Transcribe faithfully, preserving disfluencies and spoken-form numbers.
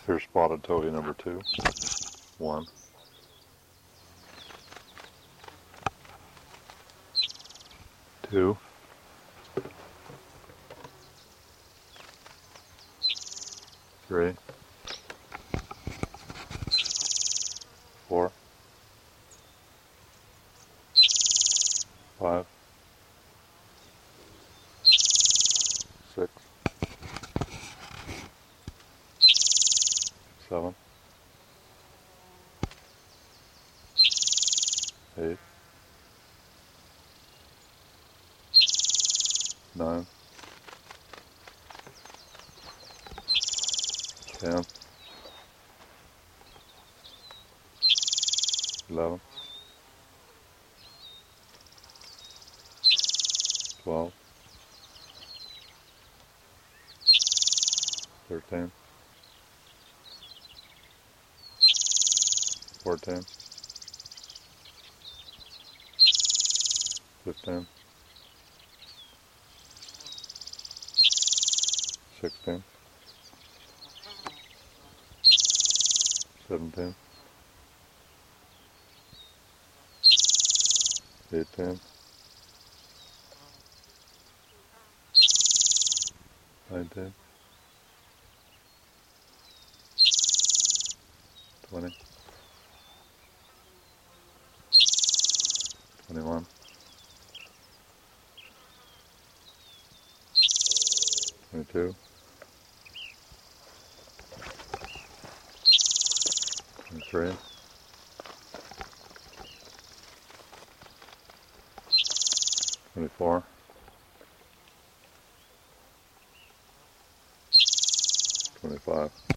Here's spotted towhee number two. One. Two. Three. Four. Five. Six. Seven. Eight. Nine. Ten. Eleven. Twelve. Thirteen. Fourteen. Fifteen. Sixteen. Seventeen. Eighteen. Nineteen. Twenty. Twenty-one. Twenty-two. Twenty-three. Twenty-four. Twenty-five.